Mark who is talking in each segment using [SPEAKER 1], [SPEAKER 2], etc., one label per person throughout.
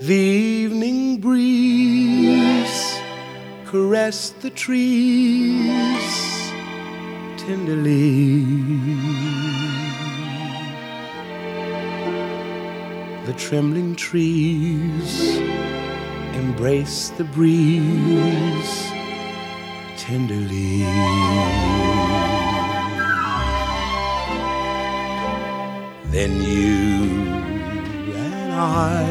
[SPEAKER 1] The evening breeze caressed the trees tenderly. The trembling trees embraced the breeze tenderly. Then you and I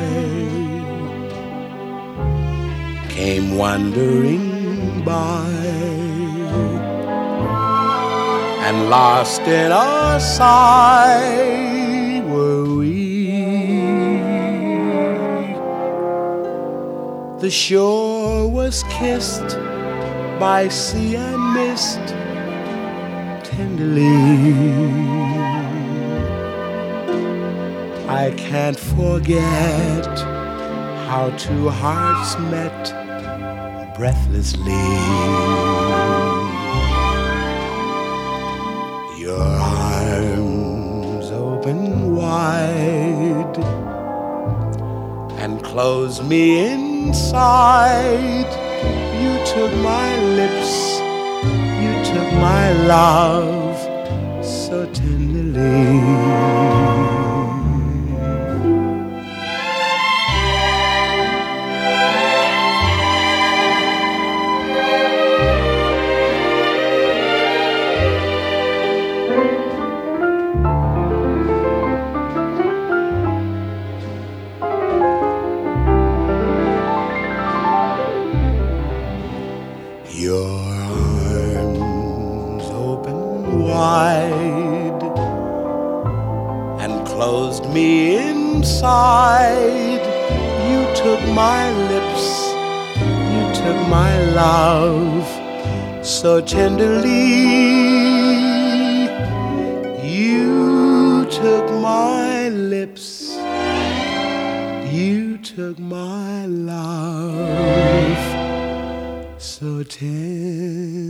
[SPEAKER 1] came wandering by, and lost in our sigh were we. The shore was kissed by sea and mist tenderly. I can't forget how two hearts met breathlessly. Your arms open wide and closed me inside. You took my lips, you took my love so tenderly. Your arms open wide and closed me inside. You took my lips, you took my love so tenderly. You took my lips, you took my love so tenderly.